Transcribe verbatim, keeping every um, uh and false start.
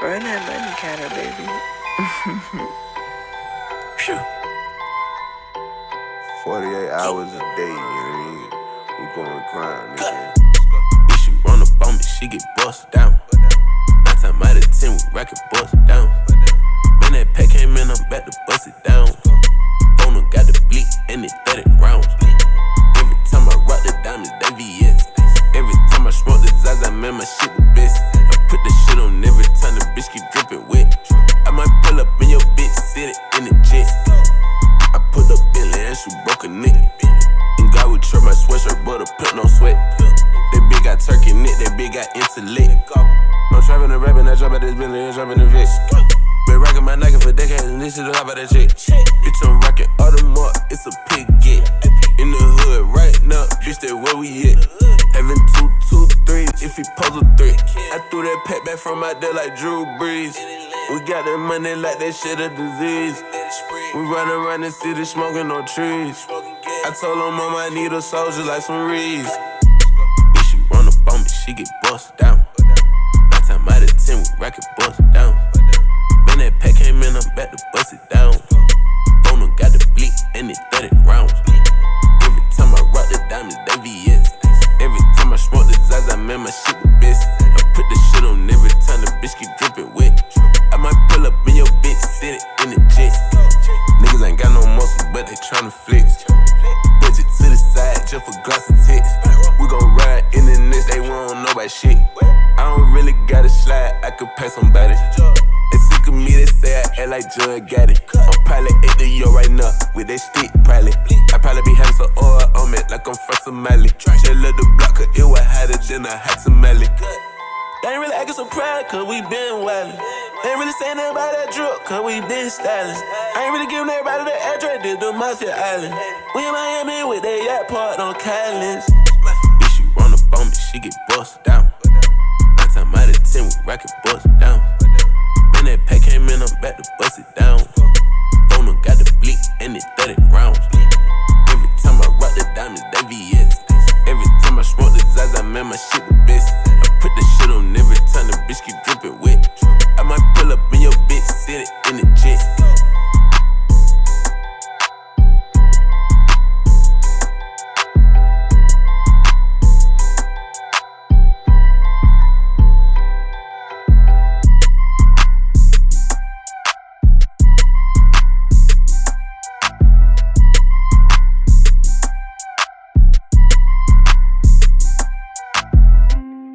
Run that money counter, baby. forty-eight hours a day, you know what I mean? We going crime, nigga. If she run up on me, she get busted down. Nine times out of ten, we rack it bust down. When that pack came in, I'm back to bust it down. Phone done got the bleak and it thirty rounds. Every time I rock the diamonds, they V S. Every time I smoke the Zaza, man, my shit the best. I put the shit on every time the bitch keep dripping wet. I might pull up in your bitch, sit it in the jet. I put up Bentley and she broke a neck. And God would trip my sweatshirt, but a put no sweat. That bitch got turkey neck, that bitch got intellect. I'm trapping and rapping, I drop out this Bentley and dropping the Vic. Been rocking my Nike for decades, and this is the top of that shit. Bitch, I'm rocking Audemars, it's a pig get. In the hood right now, bitch, that where we at. Having two, two, threes, if he pose a three. I threw that pack back from out there like Drew Brees. We got that money like that shit a disease. We run around the city smoking on trees. I told her mama I need a soldier like some Reeds. If she run up on me, she get busted down. Nine times out of ten, we rack it bust down. When that pack came in, I'm back to bust it down. Phone done got the bleak and it thirty rounds. Every time I rock the diamonds, they V S. Every time I smoke the Zaza, man, my shit the best. I put the shit on every time the bitch keep dripping wet. I might pull up in your bitch, sit it in the jet. Niggas ain't got no muscle, but they tryna flex. Budget to the side, just for glass of text. We gon' ride in the next, they won't know about shit. I don't really gotta slide, I could pass somebody. They sick of me, they say I act like Jud got it. I'm probably at the yo right now, with that stick, probably. I probably be having some oil on me, like I'm from Somali. Just let the block, cause it was hotter than a hot tamale. They ain't really acting so proud, cause we been wildin'. They ain't really saying nothing about that drug, cause we been stylin'. I ain't really giving everybody the address, this the Mafia Island. We in Miami with that yacht part on Collins. If she run up on me, she get busted down. Nine times out of ten, we rack it